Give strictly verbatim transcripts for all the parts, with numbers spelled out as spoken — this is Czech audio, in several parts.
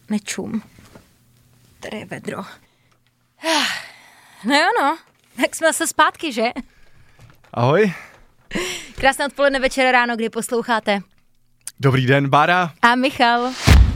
nečum. Tady je vedro. No jo no, tak jsme se zpátky, že? Ahoj. Krásné odpoledne, večer, ráno, kdy posloucháte. Dobrý den, Bára. A Michal.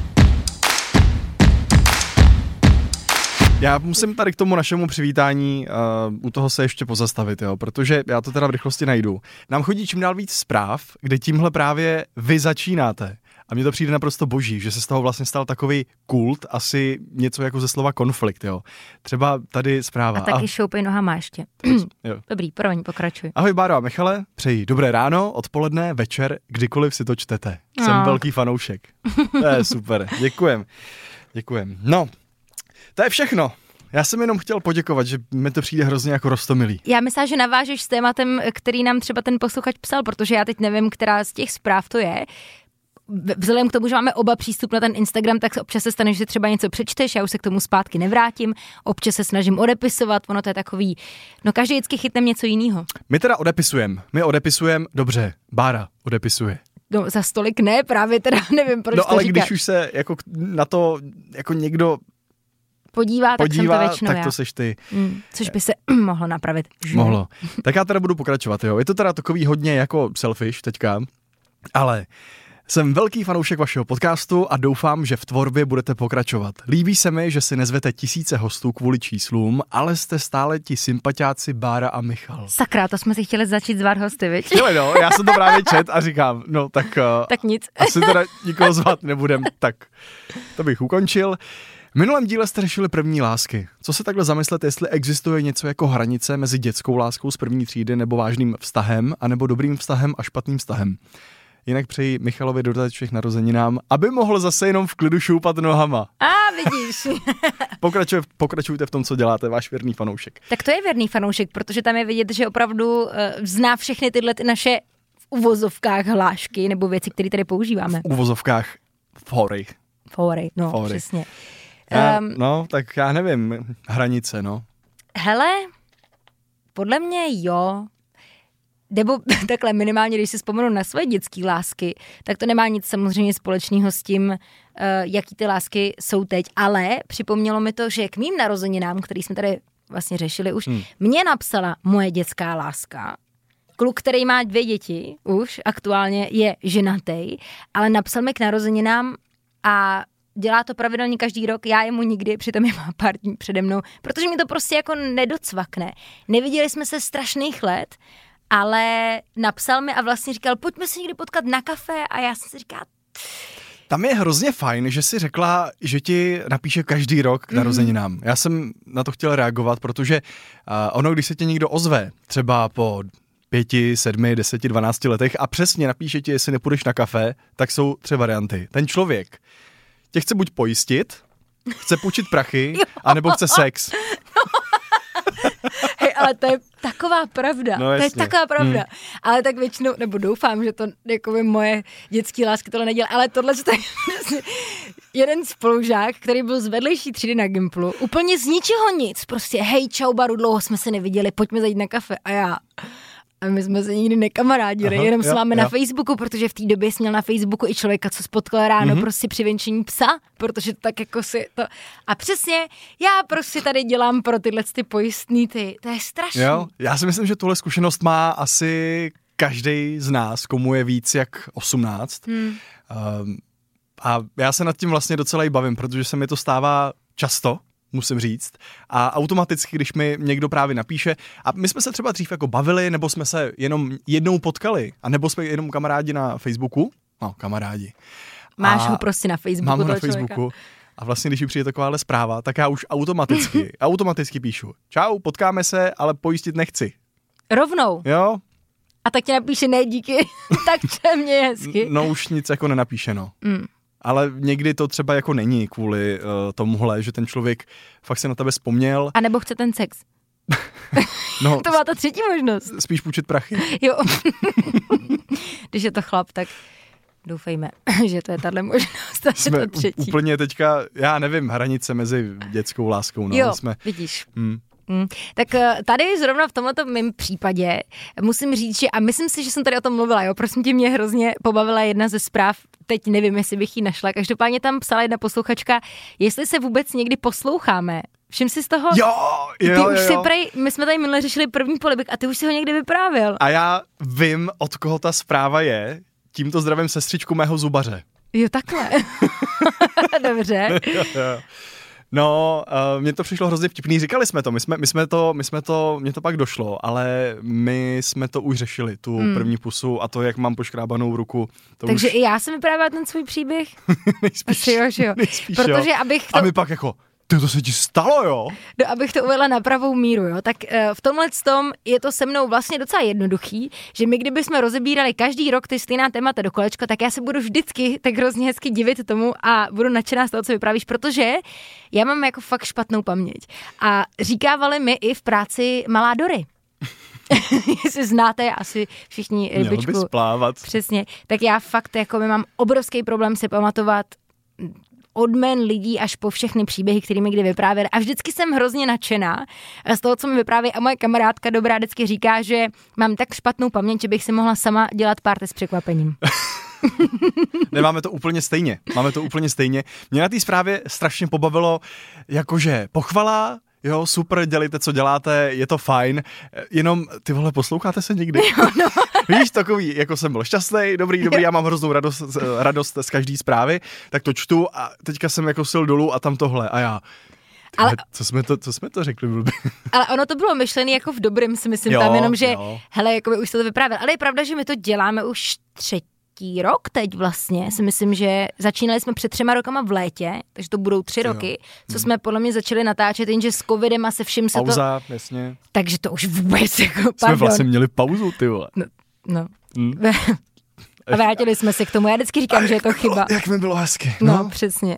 Já musím tady k tomu našemu přivítání uh, u toho se ještě pozastavit, jo, protože já to teda v rychlosti najdu. Nám chodí čím dál víc zpráv, kde tímhle právě vy začínáte. A mně to přijde naprosto boží, že se z toho vlastně stal takový kult, asi něco jako ze slova konflikt, jo. Třeba tady zpráva. A taky ah. šoupej nohama ještě. Jo. Dobrý, promiň, pokračuj. Ahoj Báro a Michale, přeji dobré ráno, odpoledne, večer, kdykoliv si to čtete. Jsem no. velký fanoušek. To je super, děkujem. Děkujem. No, to je všechno. Já jsem jenom chtěl poděkovat, že mi to přijde hrozně jako roztomilý. Já myslím, že navážeš s tématem, který nám třeba ten posluchač psal, protože já teď nevím, která z těch zpráv to je. Vzhledem k tomu, že máme oba přístup na ten Instagram, tak občas se stane, že třeba něco přečteš, já už se k tomu zpátky nevrátím, občas se snažím odepisovat, ono to je takový, no každý vždycky chytnem něco jiného. My teda odepisujeme, my odepisujeme, dobře, Bára odepisuje. No za stolik ne, právě teda nevím, proč no, to ale říkáš. když už se jako na to jako někdo podívá, tak podívá, jsem to většinou tak já. to seš ty. Mm, což by se mohlo napravit. Že? Mohlo. Tak já teda budu pokračovat, jo. Je to teda takový hodně jako selfish teďka, ale jsem velký fanoušek vašeho podcastu a doufám, že v tvorbě budete pokračovat. Líbí se mi, že si nezvete tisíce hostů kvůli číslům, ale jste stále ti sympatiáci Bára a Michal. Sakra, to jsme si chtěli začít zvát hosty, viď? Chtěli, no, já jsem to právě čet a říkám, no tak... Uh, tak nic. Asi teda nikoho zvat nebudem, tak to bych ukončil. V minulém díle jste řešili první lásky. Co se takhle zamyslet, jestli existuje něco jako hranice mezi dětskou láskou z první třídy nebo vážným vztahem, anebo dobrým vztahem a špatným vztahem. Jinak přeji Michalovi dodatečných narozeninám, aby mohl zase jenom v klidu šoupat nohama. A vidíš. Pokračuje, pokračujte v tom, co děláte, váš věrný fanoušek. Tak to je věrný fanoušek, protože tam je vidět, že opravdu uh, zná všechny tyhle ty naše v uvozovkách hlášky nebo věci, které tady používáme. V uvozovkách fóry. Fóry, no Fóry. přesně. Já, Um, no, tak já nevím, hranice, no. Hele, podle mě jo. Nebo takhle minimálně, když si vzpomenu na svoje dětské lásky, tak to nemá nic samozřejmě společného s tím, uh, jaký ty lásky jsou teď, ale připomnělo mi to, že k mým narozeninám, který jsme tady vlastně řešili už, hmm. mě napsala moje dětská láska. Kluk, který má dvě děti, už aktuálně je ženatý, ale napsal mi k narozeninám a dělá to pravidelně každý rok, já jemu nikdy, přitom je má pár dní přede mnou, protože mi to prostě jako nedocvakne. Neviděli jsme se strašných let, ale napsal mi a vlastně říkal, pojďme se někdy potkat na kafe a já jsem si říkala... Tam je hrozně fajn, že jsi řekla, že ti napíše každý rok k narozeninám. Mm-hmm. Já jsem na to chtěl reagovat, protože uh, ono, když se tě někdo ozve, třeba po pěti, sedmi, deseti, dvanácti letech a přesně napíše ti, jestli nepůjdeš na kafe, tak jsou tři varianty. Ten člověk tě chce buď pojistit, chce půjčit prachy, anebo chce sex. Hej, ale to je taková pravda, no, to je jasně. taková pravda, hmm. ale tak většinou, nebo doufám, že to jako by moje dětské lásky tohle nedělá, ale tohle je jeden spolužák, který byl z vedlejší třídy na Gimplu, úplně z ničeho nic, prostě hej, čau Baru, dlouho jsme se neviděli, pojďme zajít na kafe a já... A my jsme se nikdy nekamarádili, Aha, jenom s vámi na Facebooku, protože v té době jsi měl na Facebooku i člověka, co spotkal ráno mm-hmm. prostě při venčení psa, protože tak jako si to... A přesně, já prostě tady dělám pro tyhle ty pojistný ty, to je strašný. Jo, já si myslím, že tuhle zkušenost má asi každý z nás, komu je víc jak osmnáct. Hmm. Um, a já se nad tím vlastně docela i bavím, protože se mi to stává často, musím říct. A automaticky, když mi někdo právě napíše, a my jsme se třeba dřív jako bavili, nebo jsme se jenom jednou potkali, a nebo jsme jenom kamarádi na Facebooku, no kamarádi. Máš a ho prostě na Facebooku. Mám ho na člověka. Facebooku. A vlastně, když mi přijde takováhle zpráva, tak já už automaticky, automaticky píšu. Čau, potkáme se, ale pojistit nechci. Rovnou. Jo? A tak ti napíše ne díky, tak to mě je hezky. No už nic jako nenapíše, no. Mm. Ale někdy to třeba jako není kvůli uh, tomuhle, že ten člověk fakt se na tebe vzpomněl. A nebo chce ten sex. No, to má ta třetí možnost. Spíš půjčit prachy. Jo. Když je to chlap, tak doufejme, že to je tahle možnost. Jsme je to třetí. Úplně teďka, já nevím, hranice mezi dětskou láskou. No, jo, jsme, vidíš. Hm, Hmm. Tak tady zrovna v tomto mém případě musím říct, že a myslím si, že jsem tady o tom mluvila, jo, prosím tě, mě hrozně pobavila jedna ze zpráv, teď nevím, jestli bych ji našla, každopádně tam psala jedna posluchačka, jestli se vůbec někdy posloucháme. Všim si z toho? Jo, jo, ty jo, už jo. si prej, my jsme tady minule řešili první polibek a ty už si ho někdy vyprávěl. A já vím, od koho ta zpráva je, tímto zdravím sestřičku mého zubaře. Jo, takhle. Dobře. jo, jo. No, uh, mně to přišlo hrozně vtipný, říkali jsme to, my jsme, my jsme to, my jsme to, mně to pak došlo, ale my jsme to už řešili, tu hmm. první pusu a to, jak mám poškrábanou ruku. To Takže už... i já jsem vyprávěla ten svůj příběh? nejspíš, Asi jo, že jo. Nejspíš, protože jo. abych to... A my pak jako, ty, to se ti stalo, jo? No, abych to uvedla na pravou míru, jo, tak uh, v tomhle tom je to se mnou vlastně docela jednoduchý, že my kdybychom rozebírali každý rok ty stejná témata do kolečka, tak já se budu vždycky tak hrozně hezky divit tomu a budu nadšená z toho, co vyprávíš, protože já mám jako fakt špatnou paměť. A říkávali mi i v práci Malá Dory. Jestli znáte asi všichni rybičku. Měl bys plávat. Přesně. Tak já fakt jako my mám obrovský problém si pamatovat od jmen lidí až po všechny příběhy, které mi kdy vyprávěli. A vždycky jsem hrozně nadšená z toho, co mi vypráví. A moje kamarádka dobrá vždycky říká, že mám tak špatnou paměť, že bych si mohla sama dělat párty s překvapením. Ne, máme to úplně stejně. Máme to úplně stejně. Mě na té zprávě strašně pobavilo, jakože pochvala, jo, super, dělejte, co děláte, je to fajn, jenom, ty vole, posloucháte se někdy? Jo, no. Víš, takový, jako jsem byl šťastný, dobrý, dobrý, já mám hroznou radost, radost z každé zprávy, tak to čtu a teďka jsem jako sil dolů a tam tohle a já... Tyhle, ale, co, jsme to, co jsme to řekli, blbě? Ale ono to bylo myšlené jako v dobrém, si myslím, jo, tam jenom, že jo. hele, jako by už se to vyprávěl. Ale je pravda, že my to děláme už třetí rok teď vlastně. Si myslím, že začínali jsme před třema rokama v létě, takže to budou tři jo. roky, co hmm. jsme podle mě začali natáčet, jenže s covidem a se vším se Pauza, to... jasně. Takže to už vůbec jako, pardon. Jsme vlastně měli pauzu, ty vole. No, no. Hmm. A vrátili jsme se k tomu. Já vždycky říkám, že je to chyba. Jak mi bylo hezky. No, no přesně.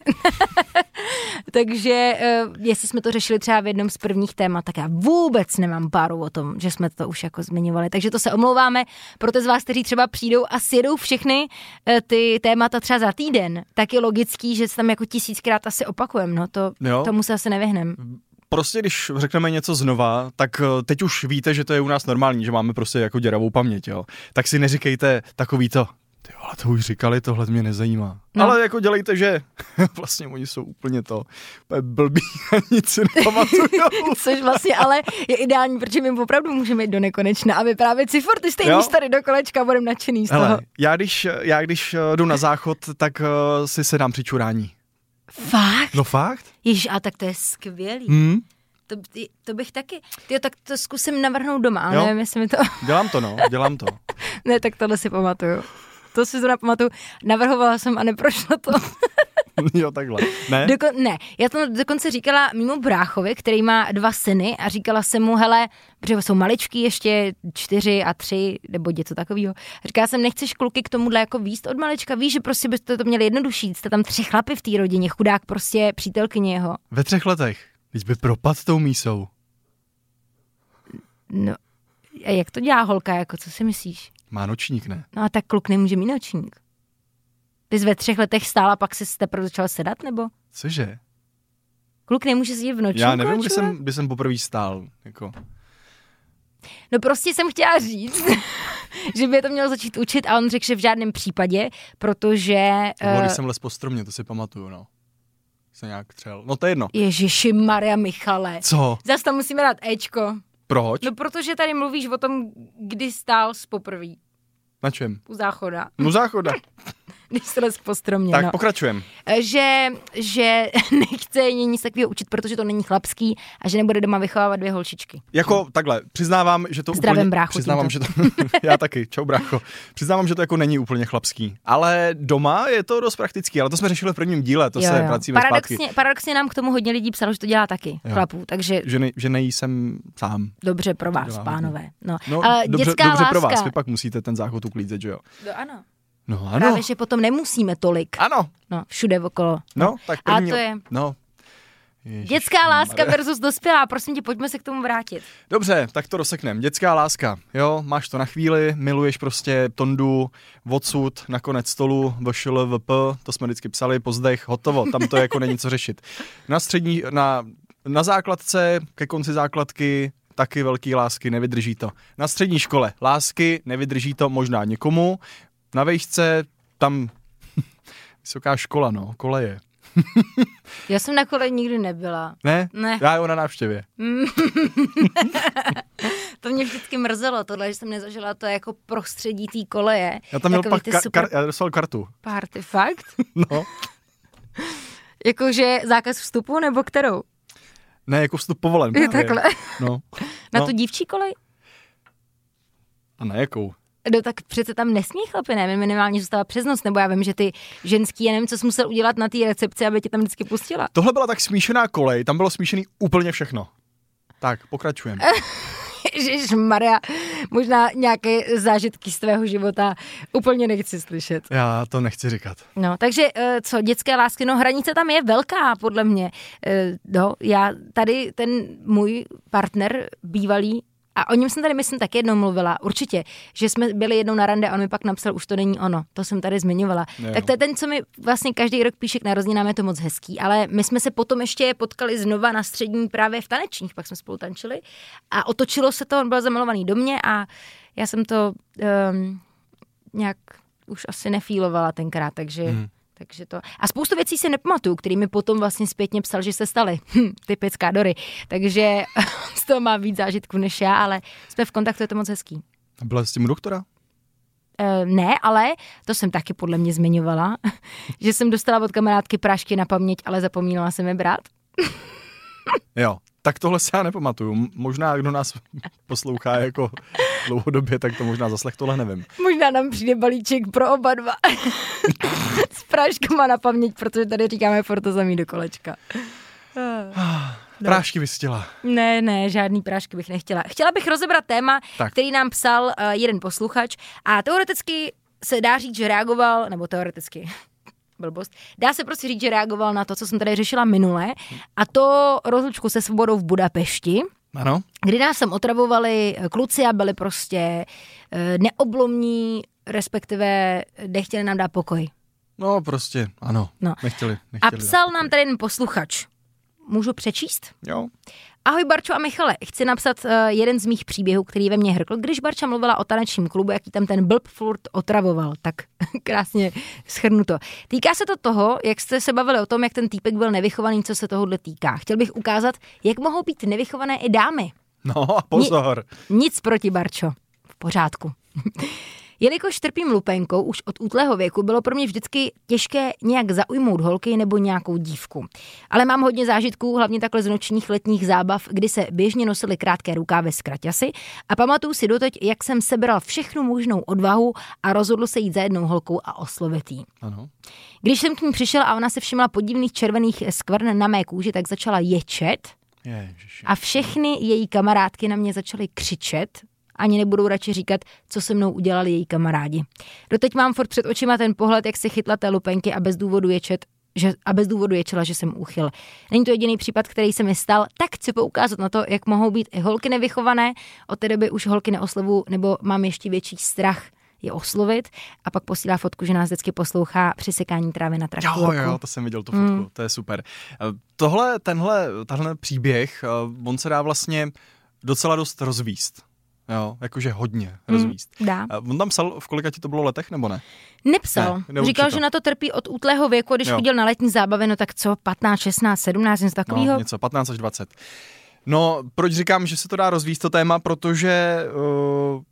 Takže uh, jestli jsme to řešili třeba v jednom z prvních témat, tak já vůbec nemám páru o tom, že jsme to už jako zmiňovali. Takže to se omlouváme pro ty z vás, kteří třeba přijdou a sjedou všechny uh, ty témata třeba za týden, tak je logický, že se tam jako tisíckrát asi opakujeme. No, to, tomu se asi nevyhneme. Prostě když řekneme něco znova, tak teď už víte, že to je u nás normální, že máme prostě jako děravou paměť, jo. Tak si neříkejte takový to, ty vole, to už říkali, tohle mě nezajímá. No. Ale jako dělejte, že vlastně oni jsou úplně to, úplně blbý a nic si nepamatujou. Což vlastně ale je ideální, protože my opravdu můžeme jít do nekonečna a vyprávět si furt ty stejný tady do kolečka a budeme nadšený z toho. Hele, já když, já když jdu na záchod, tak uh, si sedám při čurání. Fakt? No fakt? Ježiš, a tak to je skvělý. Hmm? To, to bych taky, tyjo, tak to zkusím navrhnout doma, ale jo. nevím, jestli mi to... Dělám to, no, dělám to. Ne, tak tohle si pamatuju. To si zrovna pamatuju. Navrhovala jsem a neprošlo to. Jo, takhle. Ne? Doko- ne, já to dokonce říkala mému bráchovi, který má dva syny a říkala jsem mu, hele, protože jsou maličký ještě čtyři a tři, nebo něco takového. Říkala jsem, nechceš kluky k tomuhle jako výst od malička, víš, že prostě byste to měli jednodušší, jste tam tři chlapy v té rodině, chudák prostě přítelkyně jeho. Ve třech letech? Teď by propad tou mísou. No, a jak to dělá holka, jako co si myslíš? Má nočník, ne? No a tak kluk nemůže mít nočník. Ty jsi ve třech letech stál a pak jsi teprve začal sedat, nebo? Cože? Kluk nemůže sedět v nočníku? Já nevím, kdy jsem, kdy jsem poprvé stál. Jako. No prostě jsem chtěla říct, že by to mělo začít učit a on řekl, že v žádném případě, protože... To bylo, uh, když jsem les po stromě, to si pamatuju, no. Jsem nějak třel. No to je jedno. Ježiši Maria Michale. Co? Zas tam musíme dát Ečko. Proč? No protože tady mluvíš o tom, kdy stál z poprvé. Na čem? U záchoda. U záchoda. Když se les po stromě, Tak no. pokračujem. Že, že nechce nic takového učit, protože to není chlapský a že nebude doma vychovávat dvě holčičky. Jako takhle, přiznávám, že to Zdravím, úplně... brácho, přiznávám, že to... Já taky, čau brácho. Přiznávám, že to jako není úplně chlapský. Ale doma je to dost praktický, ale to jsme řešili v prvním díle, to jo, se jo. vracíme paradoxně, zpátky. Paradoxně nám k tomu hodně lidí psalo, že to dělá taky, jo. Chlapů, takže... Že, ne, že nejsem sám. Dobře pro vás, pánové. No, no ale dobře, dětská dobře láska... pro vás, vy pak musíte ten záchod uklízet, že jo? No ano. No ano. Právě, že potom nemusíme tolik. Ano. No, všude okolo. No, no tak první... A to je... No. Ježiš, dětská láska versus dospělá, prosím tě, pojďme se k tomu vrátit. Dobře, tak to rozseknem. Dětská láska, jo, máš to na chvíli, miluješ prostě Tondu, odsud, na konec stolu, V Š L V P, to jsme vždycky psali, pozdech, hotovo, tam to jako není co řešit. Na střední, na Na základce, ke konci základky, taky velký lásky, nevydrží to. Na střední škole lásky, nevydrží to možná někomu. Na vejšce, tam vysoká škola, no, koleje. Já jsem na kole nikdy nebyla. Ne? Ne. Já jo na návštěvě. To mě vždycky mrzelo, tohle, že jsem nezažila to jako prostředí té koleje. Já tam měl pak kar- super... kar- já dostal kartu. Party, fakt? No. Jakože zákaz vstupu, nebo kterou? Ne, jako vstup povolen. Je takhle. No. Na no. tu dívčí kolej? A na jakou? No tak přece tam nesmí chlapi, ne? Minimálně zůstala přes noc, nebo já vím, že ty ženský, já nevím, co jsi musel udělat na té recepci, aby tě tam vždycky pustila. Tohle byla tak smíšená kolej, tam bylo smíšený úplně všechno. Tak, pokračujeme. Ježišmarja, možná nějaké zážitky z tvého života úplně nechci slyšet. Já to nechci říkat. No, takže co, dětské lásky, no hranice tam je velká, podle mě. No, já tady, ten můj partner bývalý, a o něm jsem tady, myslím, tak jednou mluvila, určitě, že jsme byli jednou na rande a on mi pak napsal, už to není ono, to jsem tady zmiňovala. Jo. Tak to je ten, co mi vlastně každý rok píše k narozeninám, je to moc hezký, ale my jsme se potom ještě potkali znova na střední právě v tanečních, pak jsme spolu tančili a otočilo se to, on byl zamilovaný do mě a já jsem to um, nějak už asi nefílovala tenkrát, takže... Hmm. Takže to. A spoustu věcí si nepamatuju, který mi potom vlastně zpětně psal, že se staly. Hm, typická Dory. Takže z toho má víc zážitků než já, ale jsme v kontaktu, je to moc hezký. A byla jsi tím doktora? E, ne, ale to jsem taky podle mě zmiňovala, že jsem dostala od kamarádky prášky na paměť, ale zapomínala jsem je brát. Jo, tak tohle si já nepamatuju. Možná, kdo nás poslouchá jako dlouhodobě, tak to možná zaslech, tohle nevím. Možná nám přijde balíček pro oba dva. S práškama na paměť, protože tady říkáme furt to samý do kolečka. Prášky bys chtěla? Ne, ne, žádný prášky bych nechtěla. Chtěla bych rozebrat téma, tak. který nám psal uh, jeden posluchač a teoreticky se dá říct, že reagoval, nebo teoreticky... blbost. Dá se prostě říct, že reagoval na to, co jsem tady řešila minule, a to rozlučku se svobodou v Budapešti, ano. Kdy nás sem otravovali kluci a byli prostě neoblomní, respektive nechtěli nám dát pokoj. No prostě, ano, no. Nechtěli, nechtěli. A psal nám tady jeden posluchač. Můžu přečíst? Jo. Ahoj Barčo a Michale, chci napsat uh, jeden z mých příběhů, který ve mně hrkl, když Barča mluvila o tanečním klubu, jaký tam ten blb furt otravoval. Tak krásně shrnuto. Týká se to toho, jak jste se bavili o tom, jak ten týpek byl nevychovaný, co se tohohle týká. Chtěl bych ukázat, jak mohou být nevychované i dámy. No a pozor. Ni- nic proti, Barčo. V pořádku. Jelikož trpím lupenkou už od útlého věku, bylo pro mě vždycky těžké nějak zaujmout holky nebo nějakou dívku. Ale mám hodně zážitků, hlavně takhle z nočních letních zábav, kdy se běžně nosily krátké rukávy s kraťasy a pamatuju si doteď, jak jsem sebral všechnu možnou odvahu a rozhodl se jít za jednou holkou a oslovit jí. Ano. Když jsem k ní přišel a ona se všimla podivných červených skvrn na mé kůži, tak začala ječet Ježiši. A všechny její kamarádky na mě začaly křičet. Ani nebudou radši říkat, co se mnou udělali její kamarádi. Doteď mám furt před očima ten pohled, jak se chytla té lupenky a bez důvodu ječet, že, a bez důvodu ječela, že jsem úchyl. Není to jediný případ, který se mi stal, tak chci poukázat na to, jak mohou být i holky nevychované. Od té doby už holky neoslovu, nebo mám ještě větší strach je oslovit, a pak posílá fotku, že nás vždycky poslouchá při sekání trávy na traktu. Jo, jo, to jsem viděl tu fotku, mm. To je super. Tohle, tenhle, tenhle příběh, on se dá vlastně docela dost rozvíst. Jo, jakože hodně rozvíst. Hmm, dá. On tam psal, v kolika ti to bylo letech, nebo ne? Nepsal. Ne, Říkal, to. že na to trpí od útlého věku, když jo. chodil na letní zábavy, no tak co, patnáct, šestnáct, sedmnáct, něco takového? No, něco, patnáct až dvacet. No, proč říkám, že se to dá rozvíst to téma, protože uh,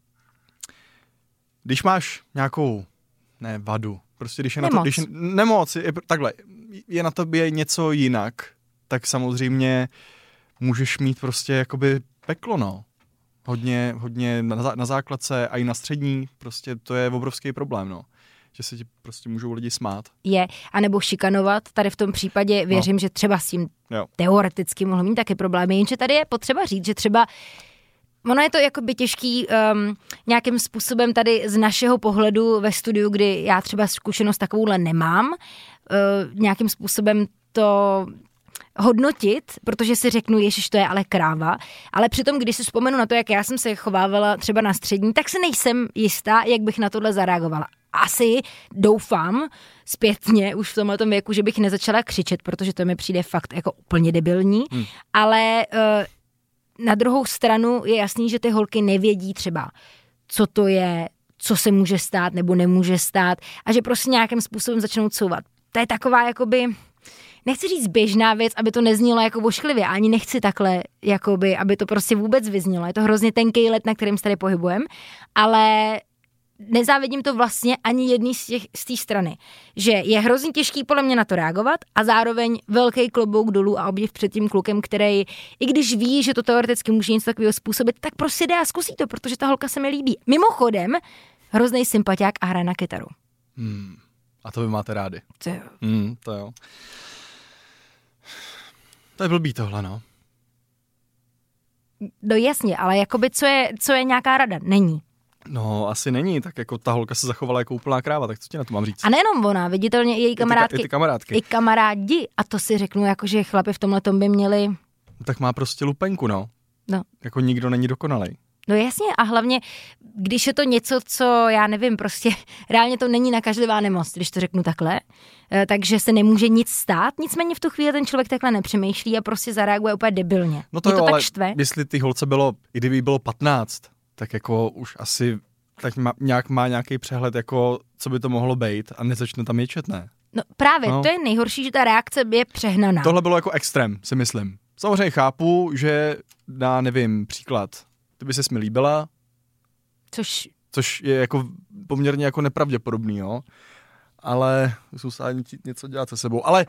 když máš nějakou, ne vadu, prostě když je nemoc. na to, když je, nemoc, je, takhle, je na tobě něco jinak, tak samozřejmě můžeš mít prostě jakoby peklo, no. Hodně, hodně na, na základce a i na střední, prostě to je obrovský problém, no. Že se ti prostě můžou lidi smát. Je, anebo šikanovat, tady v tom případě věřím, no. že třeba s tím jo. teoreticky mohl mít taky problémy, jenže tady je potřeba říct, že třeba ono je to jakoby těžký um, nějakým způsobem tady z našeho pohledu ve studiu, kdy já třeba zkušenost takovouhle nemám, uh, nějakým způsobem to hodnotit, protože si řeknu, ježiš, to je ale kráva, ale přitom, když si vzpomenu na to, jak já jsem se chovávala třeba na střední, tak se nejsem jistá, jak bych na tohle zareagovala. asi doufám zpětně už v tomhletom věku, že bych nezačala křičet, protože to mi přijde fakt jako úplně debilní, hmm. ale uh, na druhou stranu je jasný, že ty holky nevědí třeba, co to je, co se může stát nebo nemůže stát a že prostě nějakým způsobem začnou couvat. To je taková jakoby, nechci říct běžná věc, aby to neznělo jako vošklivě, ani nechci takhle, jakoby, aby to prostě vůbec vyznělo. Je to hrozně tenký led, na kterým se tady pohybujeme, ale nezávidím to vlastně ani jedný z těch z té strany, že je hrozně těžký podle mě na to reagovat a zároveň velký klobouk dolů a obdiv před tím klukem, který, i když ví, že to teoreticky může něco takového způsobit, tak prostě jde a zkusí to, protože ta holka se mi líbí. Mimochodem, hrozný sympatiák a hraje na kytaru. Hmm. A to vy máte rádi. To jo. Hmm, to jo. To je blbý tohle, no. No jasně, ale jakoby co je, co je nějaká rada? Není. No, asi není, tak jako ta holka se zachovala jako úplná kráva, tak co ti na to mám říct? A nejenom ona, viditelně i její kamarádky. I ty, i ty kamarádky. I kamarádi. A to si řeknu, jako, že chlapi v tomhletom by měli... Tak má prostě lupenku, no. No. Jako nikdo není dokonalej. No jasně a hlavně, když je to něco, co já nevím, prostě reálně to není nakažlivá nemoc, když to řeknu takhle, takže se nemůže nic stát, nicméně v tu chvíli ten člověk takhle nepřemýšlí a prostě zareaguje úplně debilně. No to je jo, to tak ale štve. Jestli ty holce bylo, i kdyby bylo patnáct, tak jako už asi tak má, nějak, má nějaký přehled, jako co by to mohlo být a nezačne tam ječet, ne? No právě, no. To je nejhorší, že ta reakce je přehnaná. Tohle bylo jako extrém, si myslím. Samozřejmě chápu, že dá, nevím, příklad. Ty by ses mi líbila, Což... což je jako poměrně jako nepravděpodobný, jo. Ale musím něco dělat se sebou. Ale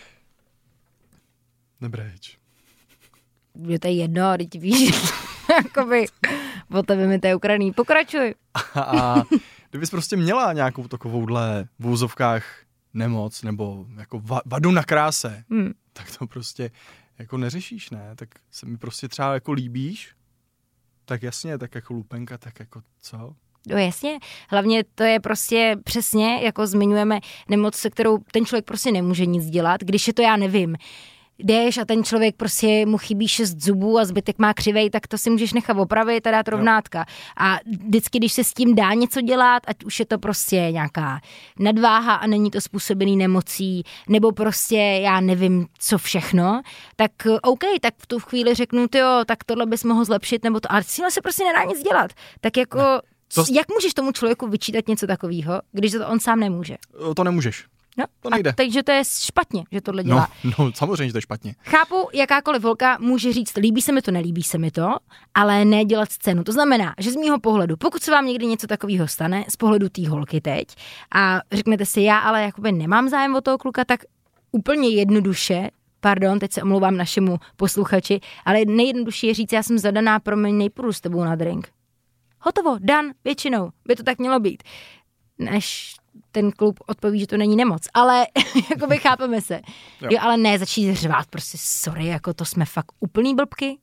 nebreč. Je to jedno, teď víš, jakoby, o tebe mi to je ukraný. Pokračuj. A, a kdybys prostě měla nějakou takovouhle v úzovkách nemoc nebo jako va, vadu na kráse, hmm. tak to prostě jako neřešíš, ne? Tak se mi prostě třeba jako líbíš, tak jasně, tak jako lupenka, tak jako co? No jasně, hlavně to je prostě přesně, jako zmiňujeme, nemoc, se kterou ten člověk prostě nemůže nic dělat, když je to, já nevím, jdeš a ten člověk prostě mu chybí šest zubů a zbytek má křivej, tak to si můžeš nechat opravit a dát rovnátka. A vždycky, když se s tím dá něco dělat, ať už je to prostě nějaká nadváha a není to způsobený nemocí, nebo prostě já nevím, co všechno, tak OK, tak v tu chvíli řeknu, tyjo, tak tohle bys mohl zlepšit, nebo to, ale s tím se prostě nedá nic dělat. Tak jako, ne, to... jak můžeš tomu člověku vyčítat něco takového, když to on sám nemůže? To nemůžeš. No, to nejde. A takže to je špatně, že tohle dělá. No, no, samozřejmě, že to je špatně. Chápu, jakákoliv holka může říct, líbí se mi to, nelíbí se mi to, ale ne dělat scénu. To znamená, že z mýho pohledu, pokud se vám někdy něco takového stane, z pohledu té holky teď, a řeknete si, já ale jakoby nemám zájem o toho kluka, tak úplně jednoduše, pardon, teď se omlouvám našemu posluchači, ale nejjednodušší je říct, já jsem zadaná, promiň, nejpůjdu s tebou na drink. Hotovo, dan, většinou, by to tak mělo být. Než ten klub odpoví, že to není nemoc, ale jakoby chápeme se. Jo. jo, ale ne začít řvát, prostě sorry, jako to jsme fakt úplný blbky.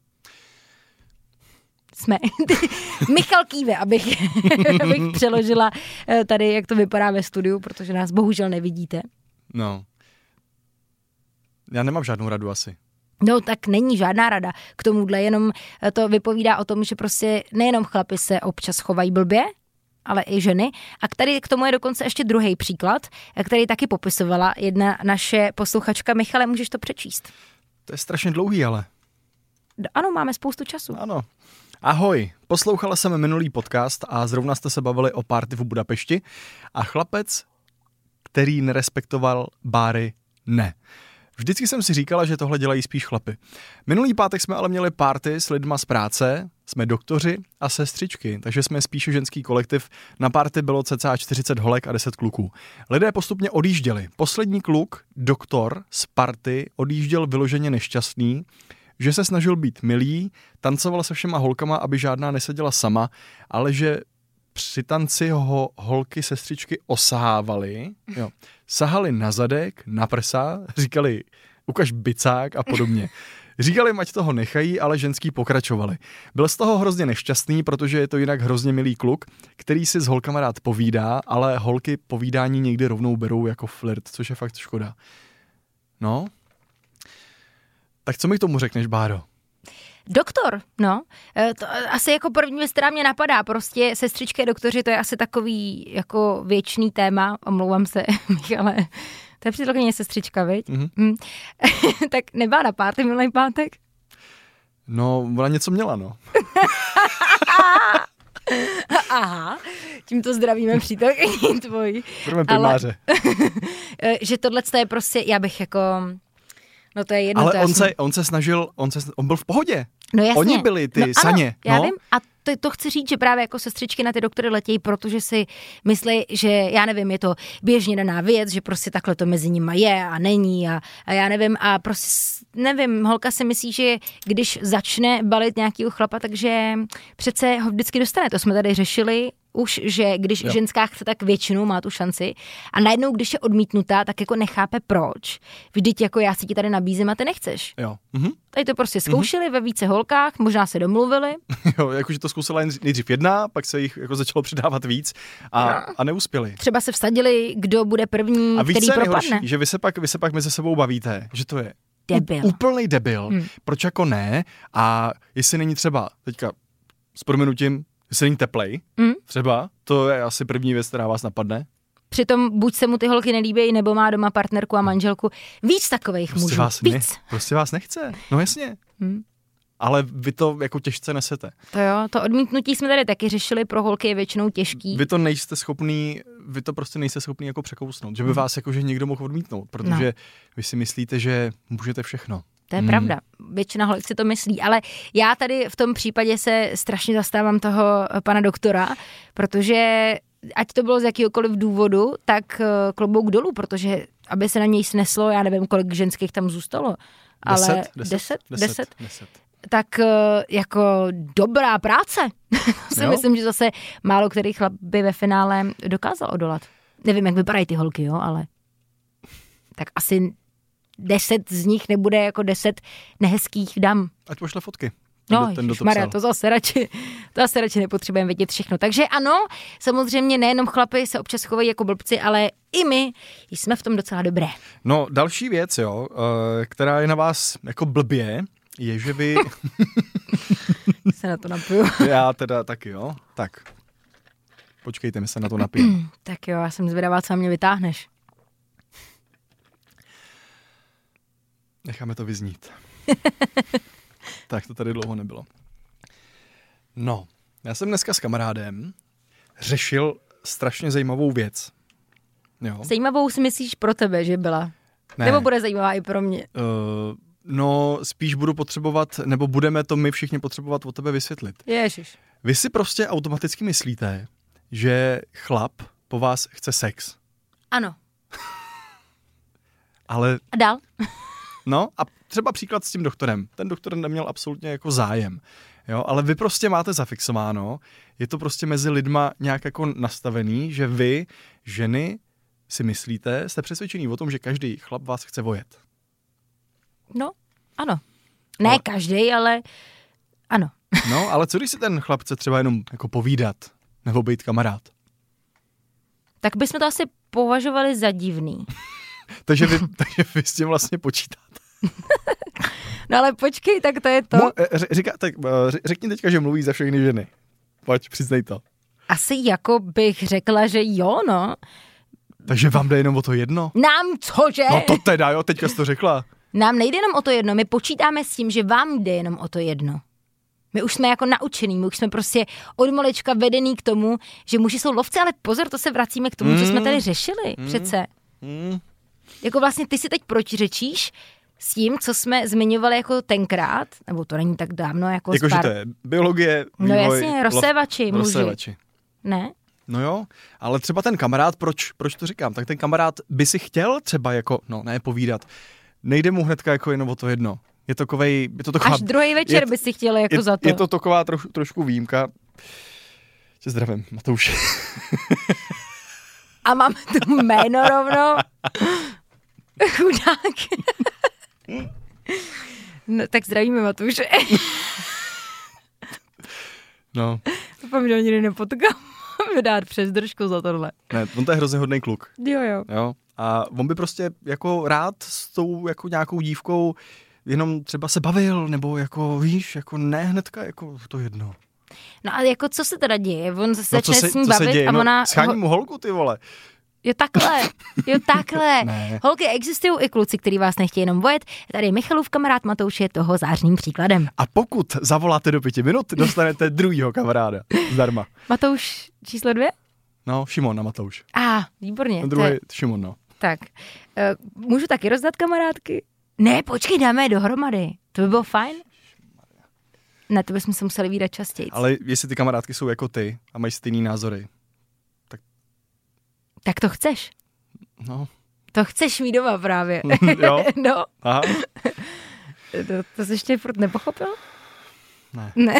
Jsme. Michal kýve, abych, abych přeložila tady, jak to vypadá ve studiu, protože nás bohužel nevidíte. No. Já nemám žádnou radu asi. No, tak není žádná rada k tomuhle, jenom to vypovídá o tom, že prostě nejenom chlapi se občas chovají blbě, ale i ženy. A tady k tomu je dokonce ještě druhý příklad, který taky popisovala jedna naše posluchačka. Michale, můžeš to přečíst? To je strašně dlouhý, ale. Ano, máme spoustu času. Ano. Ahoj, poslouchala jsem minulý podcast a zrovna jste se bavili o party v Budapešti a chlapec, který nerespektoval báry, ne. Vždycky jsem si říkala, že tohle dělají spíš chlapy. Minulý pátek jsme ale měli party s lidma z práce, jsme doktoři a sestřičky, takže jsme spíše ženský kolektiv. Na party bylo cca čtyřicet holek a deset kluků. Lidé postupně odjížděli. Poslední kluk, doktor z party, odjížděl vyloženě nešťastný, že se snažil být milý, tancoval se všema holkama, aby žádná neseděla sama, ale že při tanci ho holky sestřičky osahávaly, jo, sahali na zadek, na prsa, říkali ukaž bicák a podobně. Říkali, ať toho nechají, ale ženský pokračovali. Byl z toho hrozně nešťastný, protože je to jinak hrozně milý kluk, který si s holkama rád povídá, ale holky povídání někdy rovnou berou jako flirt, což je fakt škoda. No, tak co mi k tomu řekneš, Báro? Doktor, no. To asi jako první věc, která mě napadá. Prostě sestřičky doktoři, to je asi takový jako věčný téma. Omlouvám se, Michale. To je předloženě sestřička, viď? Mm-hmm. Mm. Tak nebyla na párty minulý pátek? No, ona něco měla, no. Aha, tímto zdravíme přítelkyni tvojí. Budeme primáře. Že tohle je prostě, já bych jako... No to je jedno. Ale to on, jsem... se, on se snažil, on, se, on byl v pohodě. No jasně. Oni byli ty no, saně. Ano, já no. vím. A to, to chci říct, že právě jako sestřičky na ty doktory letějí, protože si myslí, že já nevím, je to běžně daná věc, že prostě takhle to mezi nimi je a není a, a já nevím. A prostě nevím, holka si myslí, že když začne balit nějakýho chlapa, takže přece ho vždycky dostane. To jsme tady řešili už, že když jo. ženská chce, tak většinou má tu šanci a najednou, když je odmítnutá, tak jako nechápe proč. Vždyť jako já si ti tady nabízím a ty nechceš. Jo. Mhm. Tady to prostě zkoušeli mm-hmm. ve více holkách, možná se domluvili. Jo, jakože to zkusila nejdřív jedna, pak se jich jako začalo přidávat víc a, no. a neuspěli. Třeba se vsadili, kdo bude první, a víc který se propadne. Nejhorší, že vy se, pak, vy se pak mezi sebou bavíte, že to je debil. úplnej debil. Hmm. Proč jako ne? A jestli není třeba, teďka s prominutím, jestli není teplej, hmm. třeba, to je asi první věc, která vás napadne. Přitom buď se mu ty holky nelíbí, nebo má doma partnerku a manželku. Víc takových prostě mužů. Vás Víc. Ne, prostě vás nechce. No jasně. Hmm. Ale vy to jako těžce nesete. To jo, to odmítnutí jsme tady taky řešili, pro holky je většinou těžký. Vy to nejste schopný, vy to prostě nejste schopný jako překousnout, že by hmm. vás jakože někdo mohl odmítnout, protože no. vy si myslíte, že můžete všechno. To je hmm. pravda. Většina holek si to myslí, ale já tady v tom případě se strašně zastávám toho pana doktora, protože ať to bylo z jakýhokoliv důvodu, tak klobouk dolů, protože aby se na něj sneslo, já nevím, kolik ženských tam zůstalo, ale deset, deset, deset, deset, deset. deset. Tak jako dobrá práce. si myslím, že zase málo který chlap by ve finále dokázal odolat. Nevím, jak vypadají ty holky, jo, ale tak asi deset z nich nebude jako deset nehezkých dam. Ať pošle fotky. No, Maria, to zase radši, to zase radši nepotřebujeme vědět všechno. Takže ano, samozřejmě nejenom chlapi se občas chovají jako blbci, ale i my jsme v tom docela dobré. No, další věc, jo, která je na vás jako blbě, je, že vy... se na to napiju. Já teda taky, jo. Tak, počkejte, mi se na to napiju. Tak jo, já jsem zvědavá, co mě vytáhneš. Necháme to vyznít. Tak to tady dlouho nebylo. No, já jsem dneska s kamarádem řešil strašně zajímavou věc. Jo. Zajímavou si myslíš pro tebe, že byla? Ne. Nebo bude zajímavá i pro mě? Uh, no, spíš budu potřebovat, nebo budeme to my všichni potřebovat od tebe vysvětlit. Ježiš. Vy si prostě automaticky myslíte, že chlap po vás chce sex. Ano. Ale... A dál? No a třeba příklad s tím doktorem. Ten doktor neměl absolutně jako zájem. Jo, ale vy prostě máte zafixováno, je to prostě mezi lidma nějak jako nastavený, že vy, ženy, si myslíte, jste přesvědčený o tom, že každý chlap vás chce vojet. No, ano. Ne ale... každý, ale ano. No, ale co když si ten chlap chce třeba jenom jako povídat, nebo být kamarád? Tak bychom to asi považovali za divný. takže, vy, takže vy s tím vlastně počítáte. No ale počkej, tak to je to. No, říká, tak, řekni teďka, že mluví za všechny ženy. Pojď, přiznej to. Asi jako bych řekla, že jo, no. Takže vám jde jenom o to jedno? Nám cože? No to teda, jo, teďka jsi to řekla. Nám nejde jenom o to jedno, my počítáme s tím, že vám jde jenom o to jedno. My už jsme jako naučený, my už jsme prostě od malečka vedený k tomu, že muži jsou lovci, ale pozor, to se vracíme k tomu, mm. co jsme tady řešili mm. přece. Mm. Jako vlastně ty si teď protiřečíš s tím, co jsme zmiňovali jako tenkrát, nebo to není tak dávno, jako Jako, spár... že to je biologie, vývoj... No jasně, rozsévači, lo... muži. Rozsévači. Ne? No jo, ale třeba ten kamarád, proč, proč to říkám, tak ten kamarád by si chtěl třeba jako, no ne povídat, nejde mu hnedka jako jenom o to jedno. Je to kovej, je to taková... Až druhý večer je, by si chtěl jako je, za to. Je to taková troš, trošku výjimka. Tě zdravím, Matouš. A máme tu jméno rovno. Chudák. No, tak zdravíme, Matouše. No. Doufám, že ho nikdy nepotkám. Vydát přes držku za tohle. Ne, on to je hrozně hodný kluk. Jo, jo. Jo. A on by prostě jako rád s tou jako nějakou dívkou jenom třeba se bavil, nebo jako víš, jako ne hnedka, jako to jedno. No a jako co se teda děje? On se No, začne se, s ní bavit děje? a ona... No, schání mu holku, ty vole. Jo takhle, jo takhle. Ne. Holky, existují i kluci, který vás nechtějí jenom vojet. Tady Michalův kamarád Matouš je toho zářným příkladem. A pokud zavoláte do pěti minut, dostanete druhýho kamaráda zdarma. Matouš číslo dvě? No, Šimon a Matouš. A, ah, výborně. A druhý je... Šimon, no. Tak, uh, můžu taky rozdat kamarádky? Ne, počkej, dáme je dohromady. To by bylo fajn. Ne, to bychom se museli vídat častěji. Ale jestli ty kamarádky jsou jako ty a mají stejný názory, tak... Tak to chceš. No. To chceš mít doma právě. Jo? No. Aha. To, to jsi ještě furt nepochopil? Ne. Ne.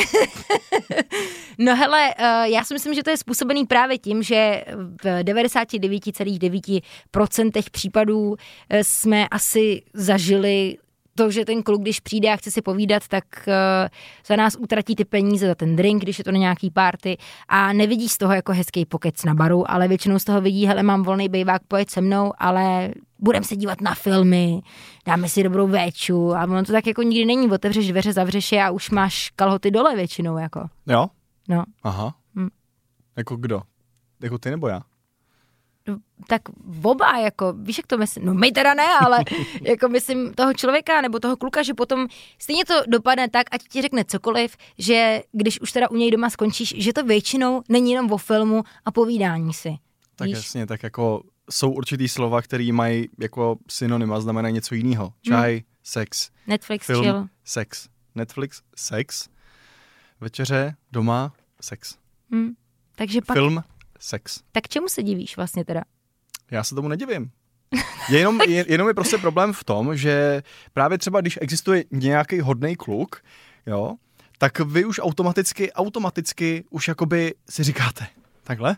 No hele, já si myslím, že to je způsobený právě tím, že v devadesát devět celá devět procent případů jsme asi zažili to, že ten kluk, když přijde a chce si povídat, tak uh, za nás utratí ty peníze za ten drink, když je to na nějaký party a nevidí z toho jako hezký pokec na baru, ale většinou z toho vidí, hele, mám volný bejvák, pojď se mnou, ale budeme se dívat na filmy, dáme si dobrou véču a ono to tak jako nikdy není, otevřeš dveře, zavřeš je a už máš kalhoty dole většinou, jako. Jo? No. Aha. Hm. Jako kdo? Jako ty nebo já? Tak oba, jako, víš, jak to myslím, no my teda ne, ale jako myslím toho člověka nebo toho kluka, že potom stejně to dopadne tak, ať ti řekne cokoliv, že když už teda u něj doma skončíš, že to většinou není jenom o filmu a povídání si. Tak víš? jasně, tak jako jsou určitý slova, které mají jako synonyma, znamenají něco jiného. Čaj, hmm. sex. Netflix, film, chill. Sex. Netflix, sex. Večeře, doma, sex. Hmm. Takže pak... Film, sex. Tak čemu se divíš vlastně teda? Já se tomu nedivím. Je jenom, je, jenom je prostě problém v tom, že právě třeba, když existuje nějaký hodnej kluk, jo, tak vy už automaticky, automaticky už jakoby si říkáte, takhle,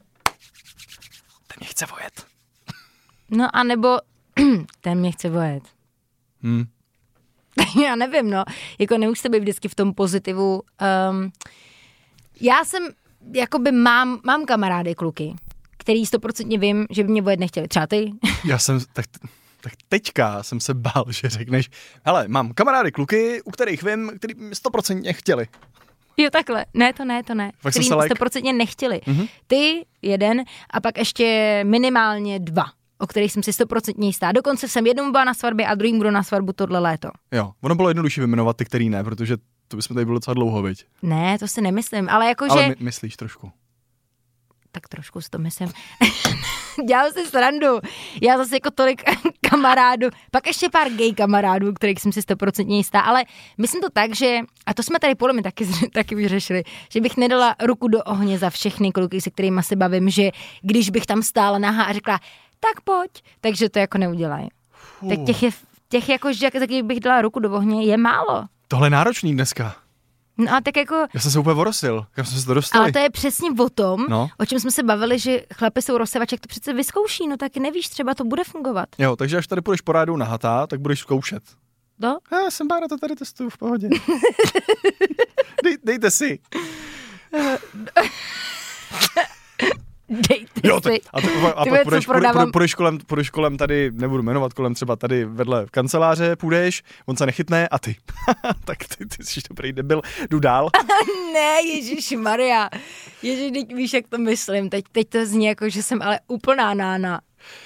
ten mě chce vojet. No a nebo ten mě chce vojet. Hmm. Já nevím, no. Jako nemusíte být vždycky v tom pozitivu. Um, já jsem, jakoby mám, mám kamarády kluky, který stoprocentně vím, že by mě vojet nechtěli. Třeba ty? Já jsem, tak, tak teďka jsem se bál, že řekneš, hele, mám kamarády kluky, u kterých vím, který stoprocentně chtěli. Jo, takhle. Ne, to ne, to ne. Fakt který stoprocentně like... nechtěli. Mm-hmm. Ty, jeden, a pak ještě minimálně dva, o kterých jsem si stoprocentně jistá. Dokonce jsem jednou byla na svatbě a druhým budu na svatbu tohle léto. Jo, ono bylo jednodušší vyjmenovat ty, který ne, protože to bychom tady byli docela dlouho, viď? Ne, to si nemyslím, ale jakože... Ale my, myslíš trošku. Tak trošku si to myslím. Dělám si srandu. Já zase jako tolik kamarádů, pak ještě pár gay kamarádů, kterých jsem si stoprocentně jistá, ale myslím to tak, že, a to jsme tady podle mě taky, taky vyřešili, že bych nedala ruku do ohně za všechny kluky, se kterými se bavím, že když bych tam stála nahá a řekla, tak pojď, takže to jako neudělají. Tak těch, je, těch jako, že taky bych dala ruku do ohně, je málo. Tohle je náročný dneska. No a tak jako... Já jsem se úplně orosil, jak jsme se to dostali. Ale to je přesně o tom, no. O čem jsme se bavili, že chlapi jsou rozsevaček, to přece vyzkouší, no tak nevíš, třeba to bude fungovat. Jo, takže až tady půjdeš po rádu nahatá, tak budeš zkoušet. No? Já jsem bára, to tady testuju v pohodě. Dej, dejte si. Dejte jo, tak, si. A, to, a pak půjdeš, půjdeš, půjdeš, kolem, půjdeš kolem tady, nebudu jmenovat, kolem třeba tady vedle kanceláře, půjdeš, on se nechytne a ty. Tak ty, ty jsi dobrý debil, jdu dál. Ne, ježišmarja. Ježiš, teď víš, jak to myslím. Teď, teď to zní jako, že jsem ale úplná nána.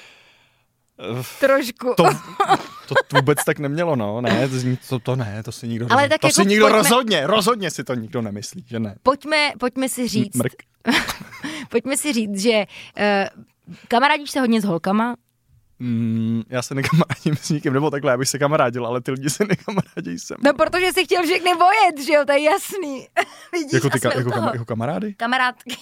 Trošku. To, to vůbec tak nemělo, no. Ne, to, to, to ne, to si nikdo, ale tak to jako si nikdo pojďme, rozhodně, rozhodně si to nikdo nemyslí, že ne. Pojďme, pojďme si říct, Mrk. pojďme si říct, že uh, kamarádíš se hodně s holkama? Mm, já se nekamarádím s nikým, nebo takhle, já bych se kamarádil, ale ty lidi se nekamarádí se mnou. No, protože jsi chtěl všechny vojet, že jo, to je jasný. Vidíš, jako, ty ka- jako, kam- jako kamarády? Kamarádky.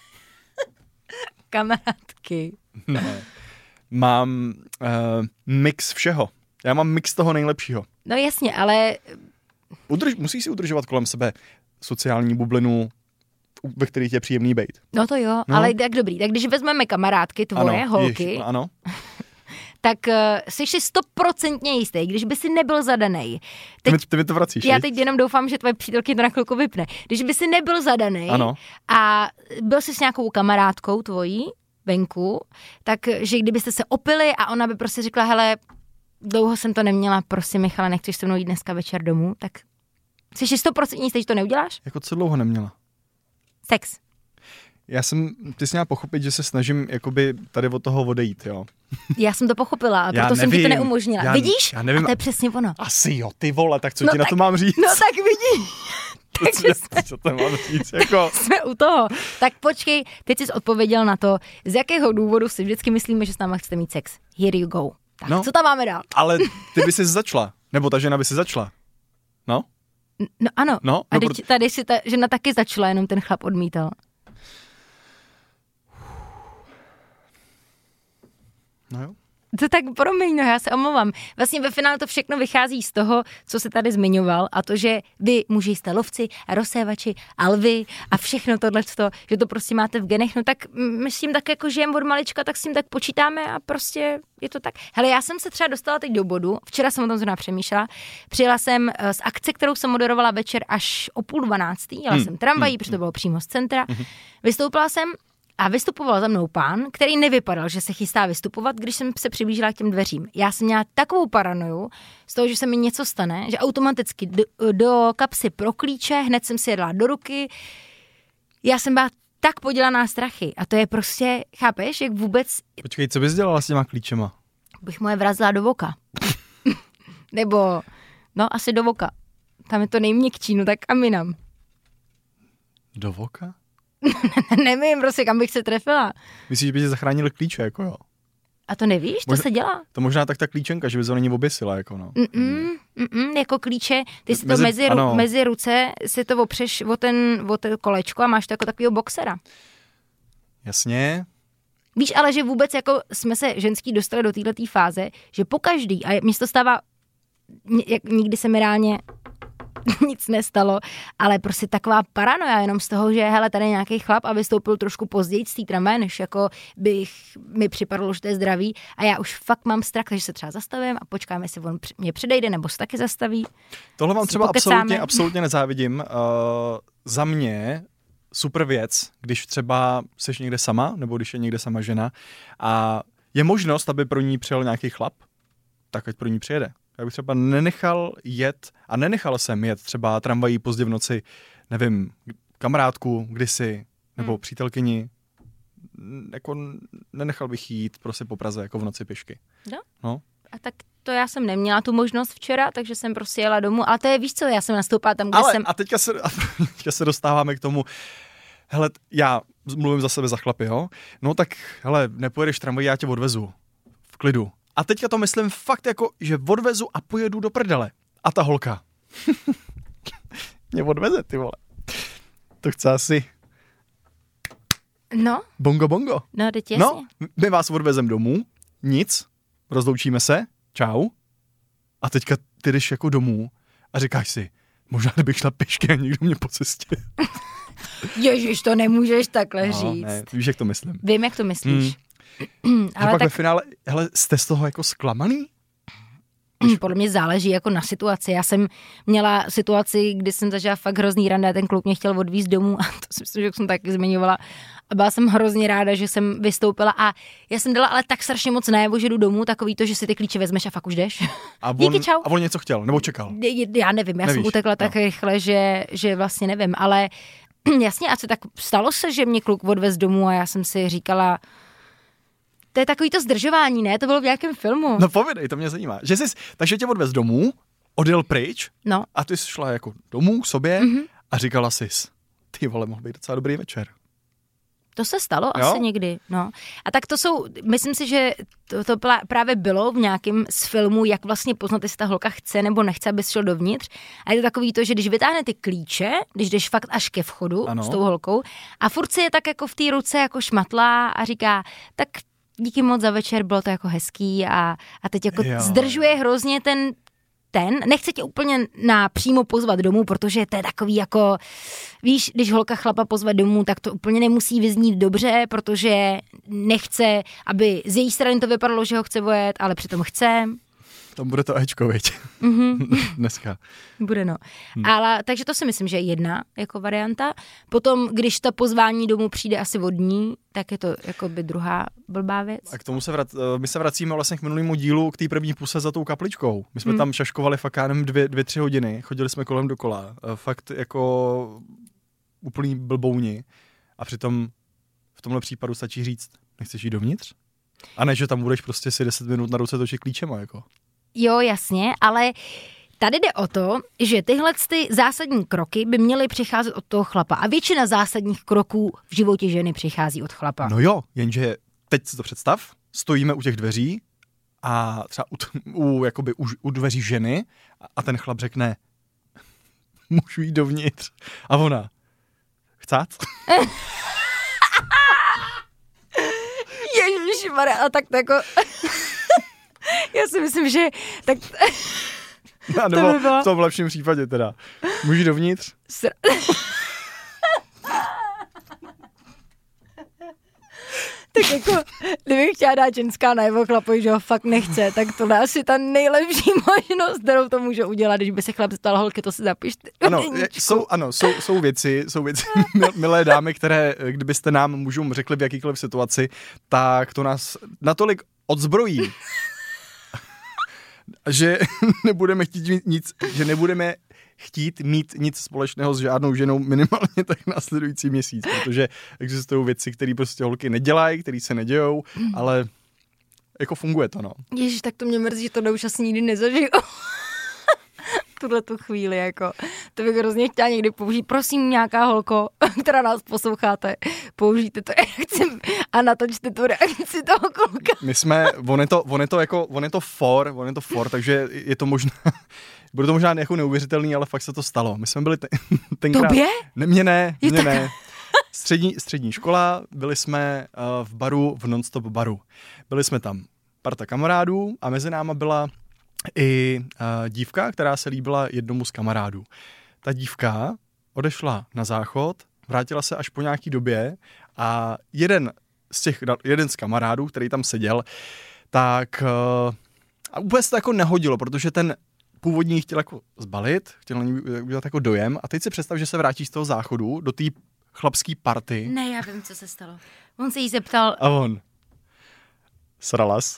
Kamarádky. Ne. Mám uh, mix všeho. Já mám mix toho nejlepšího. No jasně, ale... Udrž, musíš si udržovat kolem sebe sociální bublinu, ve kterých je příjemný bejt. No to jo, no. Ale tak dobrý. Tak když vezmeme kamarádky tvoje, ano, holky, jež, ano. tak uh, jsi si stoprocentně jistý, když by si nebyl zadanej. Teď, ty, mi, ty mi to vracíš, Já jeď? teď jenom doufám, že tvoje přítelky to na chvilku vypne. Když by si nebyl zadanej ano. a byl jsi s nějakou kamarádkou tvojí venku, takže kdybyste se opili a ona by prostě řekla, hele, dlouho jsem to neměla, prosím Michala, nechceš se mnou jít dneska večer domů, tak jsi sto procent jistý, že to neuděláš? Jako co dlouho neměla? Sex. Já jsem, ty jsi měla pochopit, že se snažím jakoby tady od toho odejít, jo. Já jsem to pochopila a proto jsem ti to neumožnila. Já, Vidíš? Já nevím. A to je přesně ono. Asi jo, ty vole, tak co no ti tak, na to mám říct? No tak vidíš. Takže jsme, co to mám říct, jako? Jsme u toho. Tak počkej, teď jsi odpověděl na to, z jakého důvodu si vždycky myslíme, že s náma chcete mít sex. Here you go. Tak no, co tam máme dál? Ale ty by si začala. Nebo ta žena by si začala. No? No ano. No, a no, teď, proto... tady si ta žena taky začala, jenom ten chlap odmítal. No jo. To tak promiň, no já se omlouvám. Vlastně ve finále to všechno vychází z toho, co se tady zmiňoval, a to, že vy muži jste lovci a rozsévači a lvy a všechno tohleto, že to prostě máte v genech, no tak my s tím tak jako žijem od malička, tak s tím tak počítáme a prostě je to tak. Hele, já jsem se třeba dostala teď do bodu, včera jsem o tom zrovna přemýšlela, přijela jsem z akce, kterou jsem moderovala večer až o půl dvanáctý, jela hmm. jsem tramvají, hmm. protože to bylo přímo z centra, hmm. vystoupila jsem a vystupoval za mnou pán, který nevypadal, že se chystá vystupovat, když jsem se přiblížila k těm dveřím. Já jsem měla takovou paranoju z toho, že se mi něco stane, že automaticky do, do kapsy pro klíče, hned jsem si jedla do ruky. Já jsem byla tak podělaná strachy a to je prostě, chápeš, jak vůbec... Počkej, co bys dělala s těma klíčema? Bych mu je vrazila do voka. Nebo, no asi do voka. Tam je to nejměkčí, no tak kam jinam. Do voka? Nevím, prostě, kam bych se trefila. Myslíš, že by ti zachránili klíče, jako jo? A to nevíš, to možná, se dělá. To možná tak ta klíčenka, že by to není oběsila, jako no. Mm-mm, mm-mm, jako klíče, ty si to mezi, mezi, ru, mezi ruce si to opřeš o ten, o ten kolečko a máš to jako takovýho boxera. Jasně. Víš, ale že vůbec jako jsme se ženský dostali do této fáze, že pokaždý, a mně to stává, jak nikdy se mi reálně nic nestalo, ale prostě taková paranoja jenom z toho, že hele, tady je nějaký chlap a vystoupil trošku později z té tramvaje, než jako bych mi připadalo, že to je zdravý, a já už fakt mám strach, takže se třeba zastavím a počkám, jestli on mě předejde, nebo se taky zastaví. Tohle vám třeba absolutně, absolutně nezávidím. Uh, za mě super věc, když třeba seš někde sama, nebo když je někde sama žena a je možnost, aby pro ní přijel nějaký chlap, tak ať pro ní přijede. Já bych třeba nenechal jet, a nenechal jsem jet třeba tramvají pozdě v noci, nevím, kamarádku kdysi, nebo hmm. přítelkyni, jako nenechal bych jít prostě po Praze jako v noci pěšky. No? No. A tak to já jsem neměla tu možnost včera, takže jsem prostě jela domů, ale to je, víš co, já jsem nastoupila tam, kde ale, jsem... a teďka se, a teďka se dostáváme k tomu, hele, já mluvím za sebe, za chlapy, jo? No tak, hele, nepojedeš tramvají, já tě odvezu. V klidu. A teďka to myslím fakt jako, že odvezu a pojedu do prdele. A ta holka mě odveze, ty vole. To chce asi... No. Bongo, bongo. No, teď jasně. No, my vás odvezem domů, nic, rozloučíme se, čau. A teďka ty jdeš jako domů a říkáš si, možná kdybych šla pěšky a někdo mě po cestě. Ježiš, to nemůžeš takhle no, říct. Ne, víš, jak to myslím. Vím, jak to myslíš. Hmm. Ale pak tak... ve finále, hele, jste z toho jako zklamaný? Podle mě záleží jako na situaci. Já jsem měla situaci, kdy jsem zažila fakt hrozný rande a ten kluk mě chtěl odvízt domů a to si myslím, že jsem taky zmiňovala. A byla jsem hrozně ráda, že jsem vystoupila a já jsem dala ale tak strašně moc najevo, že jdu domů, takový to, že si ty klíče vezmeš a fakt už jdeš. A on, díky, čau. A on něco chtěl, nebo čekal? Já nevím, já Nevíš, jsem utekla no. tak rychle, že, že vlastně nevím, ale jasně, a co tak stalo se, že mě kluk odvez domů a já jsem si říkala, to je takový to zdržování, ne? To bylo v nějakém filmu. No povědej, to mě zajímá. Že jsi, takže tě odvez domů, odjel pryč no. a ty jsi šla jako domů k sobě mm-hmm. a říkala jsi, ty vole, mohl být docela dobrý večer. To se stalo jo? asi někdy, no. A tak to jsou, myslím si, že to, to právě bylo v nějakém z filmu, jak vlastně poznat, jestli ta holka chce nebo nechce, aby šel dovnitř. A je to takový to, že když vytáhne ty klíče, když jdeš fakt až ke vchodu ano. s tou holkou a furt si je tak jako v té ruce jako šmatlá a říká, tak díky moc za večer, bylo to jako hezký a, a teď jako jo. zdržuje hrozně ten, ten, nechce tě úplně na přímo pozvat domů, protože to je takový jako, víš, když holka chlapa pozvat domů, tak to úplně nemusí vyznít dobře, protože nechce, aby z její strany to vypadalo, že ho chce vojet, ale přitom chce. Tam bude to Ečko, viď? Mm-hmm. Dneska. Bude, no. Hmm. Ale, takže to si myslím, že je jedna jako varianta. Potom, když to pozvání domů přijde asi od ní, tak je to jako by druhá blbá věc. A k tomu se vrat, my se vracíme vlastně k minulému dílu, k té první puse za tou kapličkou. My jsme hmm. tam šaškovali fakt jenom dvě, dvě, tři hodiny, chodili jsme kolem dokola. Fakt jako úplný blbouni. A přitom v tomhle případu stačí říct, nechceš jít dovnitř? A ne, že tam budeš prostě si deset minut na ruce točit klíčema, jako. Jo, jasně, ale tady jde o to, že tyhle ty zásadní kroky by měly přicházet od toho chlapa. A většina zásadních kroků v životě ženy přichází od chlapa. No jo, jenže teď si to představ, stojíme u těch dveří a třeba u, u, jakoby u, u dveří ženy a ten chlap řekne, můžu jít dovnitř. A ona, chcát? Ježišmarja, a tak to jako... Já si myslím, že tak... A nebo to by bylo... v tom lepším případě teda. Můžu dovnitř? Sr- tak jako, kdybych chtěla dát ženská najevo chlapovi, že ho fakt nechce, tak tohle je asi ta nejlepší možnost, kterou to může udělat, když by se chlap zeptal, holky, to si zapiš. Ano, jsou, ano jsou, jsou věci, jsou věci, milé dámy, které, kdybyste nám mužům řekli v jakýkoliv situaci, tak to nás natolik odzbrojí, že nebudeme chtít mít nic, že nebudeme chtít mít nic společného s žádnou ženou minimálně tak následující měsíc, protože existují věci, které prostě holky nedělají, které se nedějou, ale jako funguje to, no. Ježiš, tak to mě mrzí, že to už asi nikdy nezažiju. Tuhle tu chvíli, jako. To bych hrozně chtěla někdy použít. Prosím, nějaká holko, která nás posloucháte, použijte to reakci a natočte tu reakci toho kluka. My jsme, on je to, on je to jako, on je to for, on je to for, takže je to možná, bude to možná jako neuvěřitelný, ale fakt se to stalo. My jsme byli ten, tenkrát... Tobě? Ne, mě ne, mě ne. Střední, střední škola, byli jsme uh, v baru, v non-stop baru. Byli jsme tam parta kamarádů a mezi náma byla i uh, dívka, která se líbila jednomu z kamarádů. Ta dívka odešla na záchod, vrátila se až po nějaký době a jeden z těch, jeden z kamarádů, který tam seděl, tak uh, a vůbec to jako nehodilo, protože ten původní chtěl jako zbalit, chtěl na ní udělat jako dojem a teď si představ, že se vrátíš z toho záchodu do té chlapský party. Ne, já vím, co se stalo. On se jí zeptal... A on... Sralas.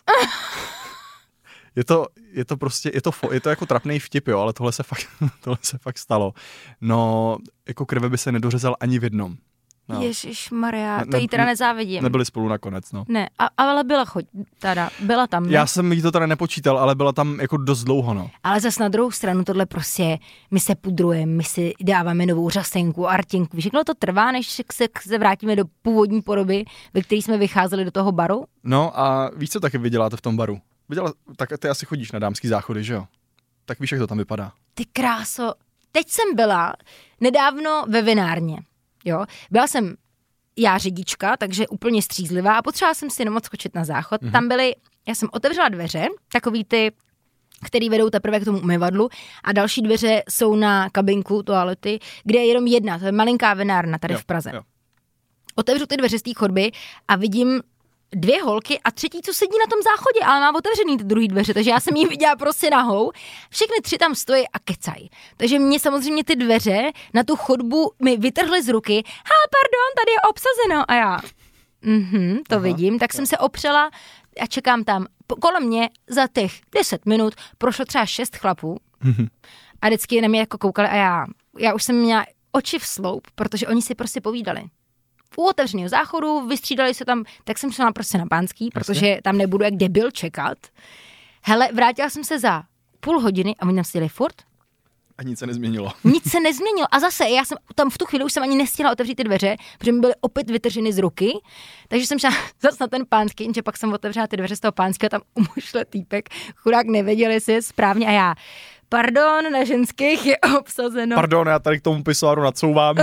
Je to, je to prostě, je to, je to jako trapnej vtip, jo, ale tohle se fakt, tohle se fakt stalo. No, jako krve by se nedořezal ani v jednom. No. Ježišmarja, to ne, jí teda nezávidím. Nebyli spolu nakonec, no. Ne, a, ale byla choď, teda, byla tam, ne? Já jsem jí to teda nepočítal, ale byla tam jako dost dlouho, no. Ale zas na druhou stranu tohle prostě, my se pudrujeme, my si dáváme novou řasenku, artinku, všechno to trvá, než se, se vrátíme do původní podoby, ve které jsme vycházeli do toho baru. No a víš, co taky vy děláte v tom baru? Viděla, tak ty asi chodíš na dámský záchody, že jo? Tak víš, jak to tam vypadá. Ty kráso, teď jsem byla nedávno ve vinárně, jo? Byla jsem já řidička, takže úplně střízlivá a potřebovala jsem si jenom odskočit na záchod. Mm-hmm. Tam byly, já jsem otevřela dveře, takový ty, který vedou teprve k tomu umyvadlu a další dveře jsou na kabinku toalety, kde je jenom jedna, to je malinká vinárna tady jo, v Praze. Jo. Otevřu ty dveře z té chodby a vidím dvě holky a třetí, co sedí na tom záchodě, ale má otevřený ty druhý dveře, takže já jsem jí viděla prostě nahou. Všechny tři tam stojí a kecají. Takže mě samozřejmě ty dveře na tu chodbu mi vytrhly z ruky. Ha, pardon, tady je obsazeno. A já, mhm, to Aha, vidím. Tak jo. jsem se opřela a čekám tam. Kolem mě za těch deset minut prošlo třeba šest chlapů mhm. a vždycky na mě jako koukali a já, já už jsem měla oči v sloup, protože oni si prostě povídali. U otevřeného záchodu, vystřídali se tam, tak jsem šla prostě na Pánský, protože tam nebudu jak debil čekat. Hele, vrátila jsem se za půl hodiny a oni tam seděli furt. A nic se nezměnilo. Nic se nezměnilo. A zase, já jsem tam v tu chvíli už jsem ani nestihla otevřít ty dveře, protože mi byly opět vytrženy z ruky, takže jsem šla zase na ten Pánský, jenže pak jsem otevřela ty dveře z toho Pánského, tam umušle týpek, chudák nevěděl, jestli je správně a já. Pardon, na ženských je obsazeno. Pardon, já tady k tomu pisoáru nadsouvám.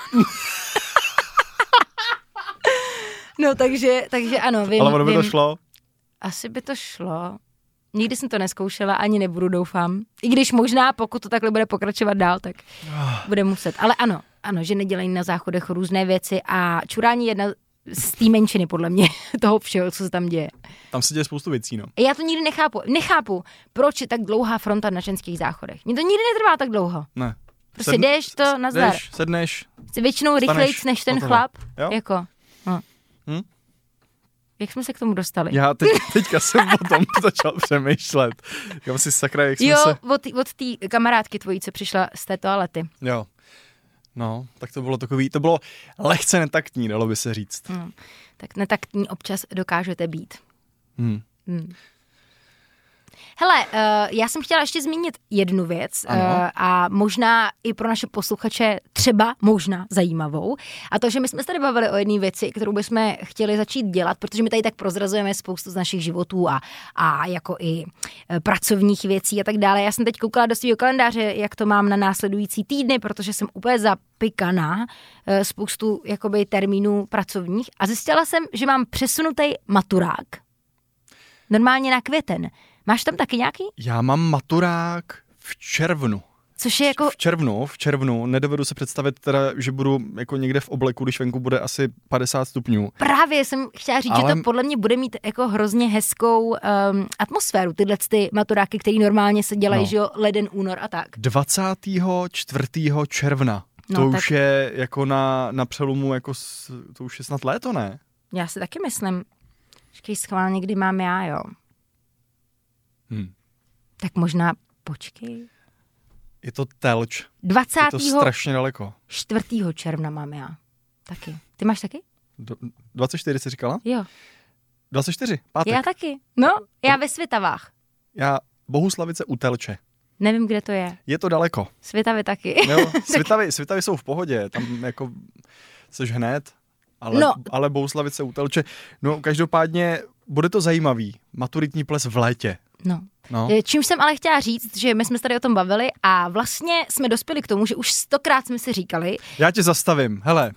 No, takže, takže ano, vím. Ale ono by vím. to šlo? Asi by to šlo. Nikdy jsem to neskoušela, ani nebudu, doufám. I když možná, pokud to takhle bude pokračovat dál, tak bude muset. Ale ano, ano, že nedělají na záchodech různé věci a čurání je jedna z té menšiny, podle mě, toho všeho, co se tam děje. Tam se děje spoustu věcí, no. Já to nikdy nechápu. Nechápu, proč je tak dlouhá fronta na ženských záchodech. Mně to nikdy netrvá tak dlouho. Ne. Prostě Sedn, jdeš to nazdar. Jdeš, sedneš. Jsi většinou rychlejc než ten hotovo. chlap. Jo? Jako. No. Hm? Jak jsme se k tomu dostali? Já teď, teďka jsem o tom začal přemýšlet. Já si sakra, jak jsme jo, se... od, od té kamarádky tvojí, co přišla z té toalety. Jo. No, tak to bylo takový, to bylo lehce netaktní, dalo by se říct. Hmm. Tak netaktní občas dokážete být. Hmm. Hmm. Hele, uh, já jsem chtěla ještě zmínit jednu věc uh, a možná i pro naše posluchače třeba možná zajímavou. A to, že my jsme se tady bavili o jedné věci, kterou bychom chtěli začít dělat, protože my tady tak prozrazujeme spoustu z našich životů a, a jako i uh, pracovních věcí a tak dále. Já jsem teď koukala do svého kalendáře, jak to mám na následující týdny, protože jsem úplně zapykaná uh, spoustu jakoby termínů pracovních a zjistila jsem, že mám přesunutý maturák. Normálně na květen. Máš tam taky nějaký? Já mám maturák v červnu. Což je jako... V červnu, v červnu. Nedovedu se představit teda, že budu jako někde v obleku, když venku bude asi padesát stupňů. Právě jsem chtěla říct, ale... že to podle mě bude mít jako hrozně hezkou um, atmosféru, tyhle ty maturáky, které normálně se dělají, no. že jo, leden, únor a tak. dvacátého čtvrtého června. No, to tak... už je jako na, na přelomu, jako s, to už je snad léto, ne? Já si taky myslím. Počkej, schválně, kdy mám já, jo. Hmm. Tak možná počkej. Je to telč. dvacátého Je to strašně daleko. čtvrtého června mám já. Taky. Ty máš taky? Do, dvacet čtyři jsi říkala? Jo. dvacet čtyři, pátek. Já taky. No, já ve Svitavách. Já Bohuslavice u Telče. Nevím, kde to je. Je to daleko. Svitavy taky. Jo, Svitavy, Svitavy jsou v pohodě, tam jako seš hned, ale, no. ale Bohuslavice u Telče. No, každopádně bude to zajímavý. Maturitní ples v létě. No. No. Čím jsem ale chtěla říct, že my jsme se tady o tom bavili a vlastně jsme dospěli k tomu, že už stokrát jsme si říkali. Já tě zastavím. Hele,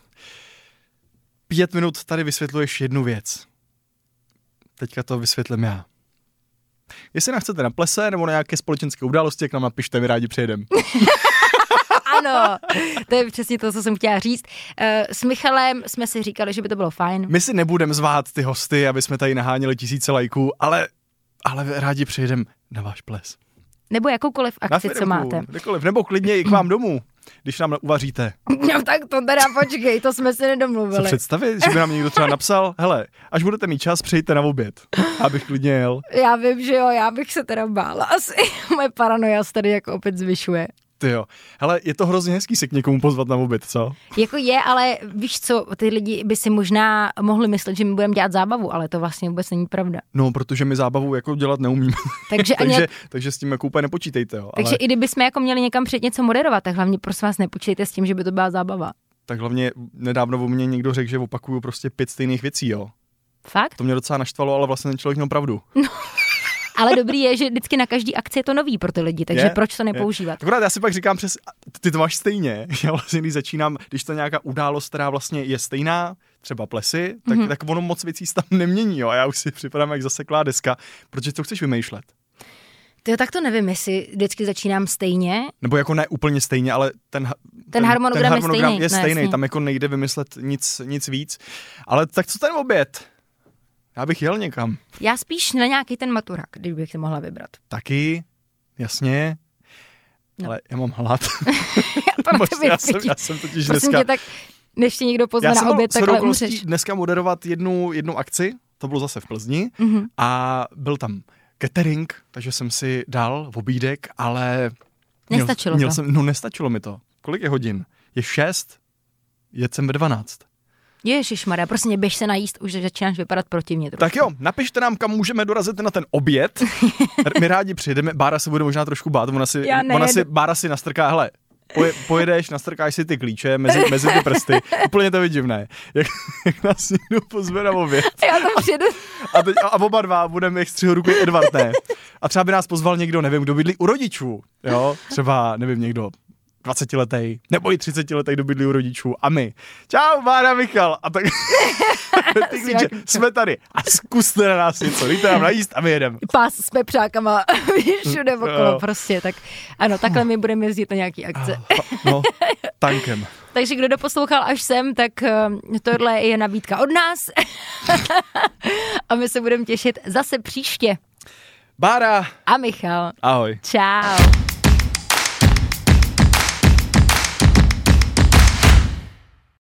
pět minut tady vysvětluješ jednu věc. Teďka to vysvětlím já. Jestli nás chcete na plese nebo na nějaké společenské události, jak nám napište, my rádi přijedem. Ano, to je přesně to, co jsem chtěla říct. S Michalem jsme si říkali, že by to bylo fajn. My si nebudeme zvát ty hosty, aby jsme tady naháněli tisíce lajků, ale, ale rádi přijedeme na váš ples. Nebo jakoukoliv akci, co máte. Kdekoliv, nebo klidně i k vám domů, když nám uvaříte. No tak to teda počkej, to jsme si nedomluvili. Co představit, že by nám někdo třeba napsal, hele, až budete mít čas, přijďte na oběd, abych klidně jel. Já vím, že jo, já bych se teda bála. Asi moje paranoja se tady jako opět zvyšuje. Ty jo. Hele, je to hrozně hezký se k někomu pozvat na oběd, co? Jako je, ale víš co, ty lidi by si možná mohli myslet, že my budeme dělat zábavu, ale to vlastně vůbec není pravda. No, protože my zábavu jako dělat neumíme. Takže, takže, ani... takže s tím jako úplně nepočítejte, jo. Takže ale... i kdybychom jako měli někam před něco moderovat, tak hlavně prosím vás nepočítejte s tím, že by to byla zábava. Tak hlavně nedávno o mě někdo řekl, že opakuju prostě pět stejných věcí, jo. Fakt? To mě docela naštvalo, ale vlastně ten člověk měl pravdu. No. Ale dobrý je, že vždycky na každý akci je to nový pro ty lidi, takže je, proč to nepoužívat? Akorát já si pak říkám přes, ty to máš stejně, já vlastně když začínám, když to je nějaká událost, která vlastně je stejná, třeba plesy, tak, mm-hmm. tak ono moc věcí se tam nemění, jo, a já už si připadám jak zaseklá deska, protože to chceš vymýšlet. Ty tak to nevím, jestli vždycky začínám stejně. Nebo jako ne úplně stejně, ale ten, ten, ten harmonogram, ten harmonogram je stejný. Je stejný, no, tam jako nejde vymyslet nic, nic víc. Ale tak co ten oběd? Já bych jel někam. Já spíš na nějaký ten maturák, když bych si mohla vybrat. Taky, jasně. No. Ale já mám hlad. já to Možná, já, jsem, já jsem totiž Prosím dneska... Tě, tak než tě někdo pozve na oběd, takhle umřeš. Dneska moderovat jednu, jednu akci, to bylo zase v Plzni, mm-hmm. a byl tam catering, takže jsem si dal obídek, ale... Nestačilo měl, to. Měl jsem, no nestačilo mi to. Kolik je hodin? Je šest, jet jsem ve dvanáct. Ježišmarja, prostě mě běž se najíst, už začínáš vypadat protivně. Trošku. Tak jo, napište nám, kam můžeme dorazit na ten oběd. My rádi přijedeme, Bára se bude možná trošku bát, ona si, ona si, Bára si nastrká, hele, poje, pojedeš, nastrkáš si ty klíče mezi, mezi ty prsty, úplně to vidivné, jak, jak nás někdo pozve na oběd. Já to přijedu. A, teď, a oba dva budeme jak střiho ruku Edward, ne? A třeba by nás pozval někdo, nevím, kdo bydlí u rodičů, jo, třeba, nevím, někdo dvacetiletej, nebo i třicetiletej, kdo bydlí u rodičů a my. Čau, Bára, Michal. A tak ty klíče, jsme tady a zkuste na nás něco, dejte nám najíst a my jedeme. Pás s pepřákama všude okolo prostě, tak ano, takhle my budeme jezdit na nějaký akce. No, tankem. Takže kdo doposlouchal až sem, tak tohle je nabídka od nás. A my se budeme těšit zase příště. Bára. A Michal. Ahoj. Čau.